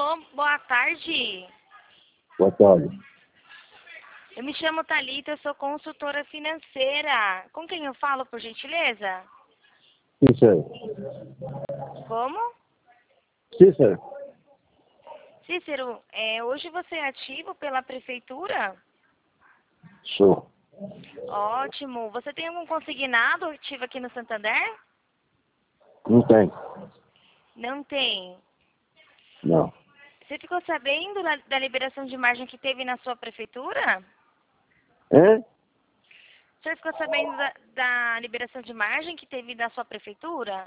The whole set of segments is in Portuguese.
Alô, boa tarde. Boa tarde. Eu me chamo Thalita, eu sou consultora financeira. Com quem eu falo, por gentileza? Cícero. Como? Cícero. Cícero, hoje você é ativo pela prefeitura? Sou. Ótimo. Você tem algum consignado ativo aqui no Santander? Não tem. Não tem. Não. Você ficou sabendo da liberação de margem que teve na sua prefeitura? É? O senhor ficou sabendo da liberação de margem que teve na sua prefeitura?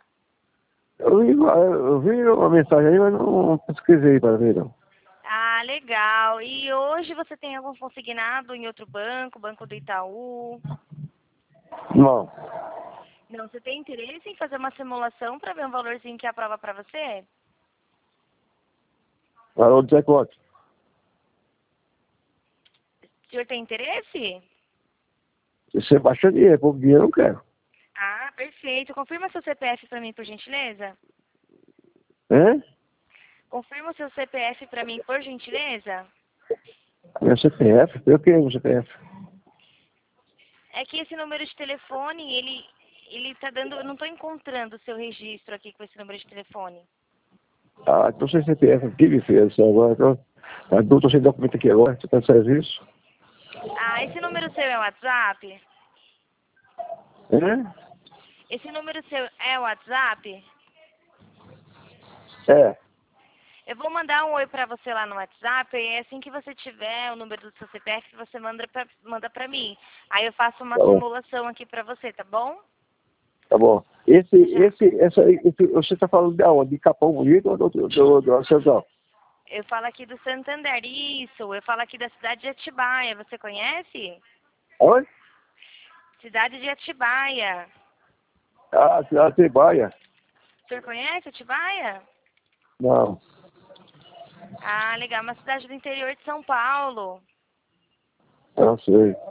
Eu vi uma mensagem aí, mas não pesquisei para ver, não. Ah, legal. E hoje você tem algum consignado em outro banco, Banco do Itaú? Não. Não, você tem interesse em fazer uma simulação para ver um valorzinho que aprova para você? Parou de checote. O senhor tem interesse? Se você baixa dinheiro, pouco dinheiro eu não quero. Ah, perfeito. Confirma seu CPF para mim, por gentileza. É? Confirma o seu CPF para mim, por gentileza. Meu CPF? Eu queria meu CPF. É que esse número de telefone, ele tá dando... Eu não estou encontrando o seu registro aqui com esse número de telefone. Ah, então sem CPF aqui, me fez. Agora tô sem documento aqui agora, você tá de serviço. Ah, esse número seu é o WhatsApp? É? Esse número seu é o WhatsApp? É. Eu vou mandar um oi pra você lá no WhatsApp e assim que você tiver o número do seu CPF, você manda pra mim. Aí eu faço uma Tá bom. simulação aqui pra você, tá bom? Tá bom. Já. Você tá falando de onde? De Capão Bonito ou do Central? Eu falo aqui do Santander, isso. Eu falo aqui da cidade de Atibaia. Você conhece? Onde? Cidade de Atibaia. Ah, Cidade de Baia. O senhor conhece Atibaia? Não. Ah, legal. Uma cidade do interior de São Paulo. Não sei.